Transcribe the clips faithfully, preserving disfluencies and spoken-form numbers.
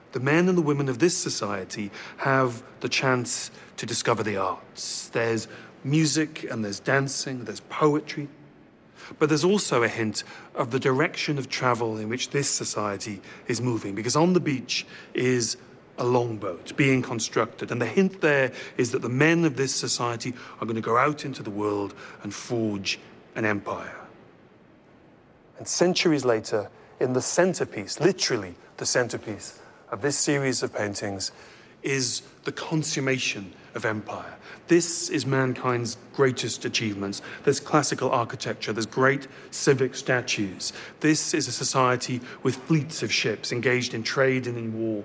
The men and the women of this society have the chance to discover the arts. There's music and there's dancing, there's poetry. But there's also a hint of the direction of travel in which this society is moving, because on the beach is a longboat being constructed. And the hint there is that the men of this society are going to go out into the world and forge an empire. And centuries later, in the centerpiece, literally the centerpiece of this series of paintings, is the consummation of empire. This is mankind's greatest achievements. There's classical architecture, there's great civic statues. This is a society with fleets of ships engaged in trade and in war.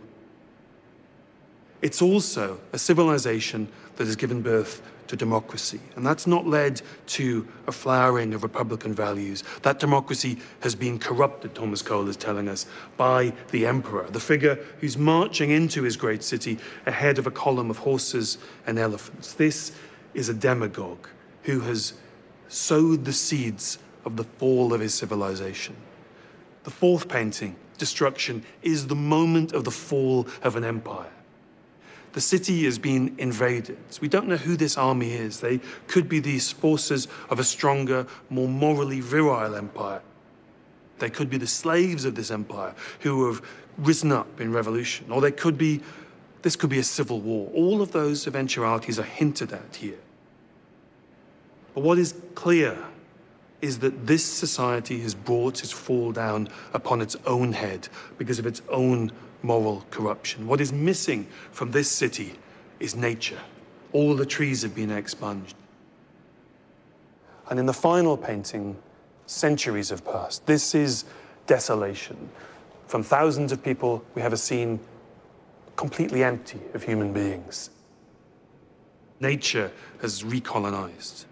It's also a civilization that has given birth to democracy, and that's not led to a flowering of Republican values. That democracy has been corrupted, Thomas Cole is telling us, by the emperor, the figure who's marching into his great city ahead of a column of horses and elephants. This is a demagogue who has sowed the seeds of the fall of his civilization. The fourth painting, Destruction, is the moment of the fall of an empire. The city has been invaded. We don't know who this army is. They could be the forces of a stronger, more morally virile empire. They could be the slaves of this empire who have risen up in revolution. Or they could be, this could be a civil war. All of those eventualities are hinted at here. But what is clear is that this society has brought its fall down upon its own head because of its own moral corruption. What is missing from this city is nature. All the trees have been expunged. And in the final painting, centuries have passed. This is desolation. From thousands of people, we have a scene completely empty of human beings. Nature has recolonized.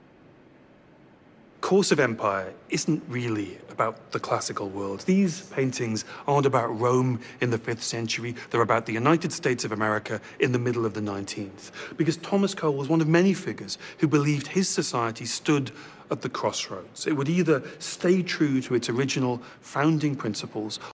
Course of Empire isn't really about the classical world. These paintings aren't about Rome in the fifth century. They're about the United States of America in the middle of the nineteenth. Because Thomas Cole was one of many figures who believed his society stood at the crossroads. It would either stay true to its original founding principles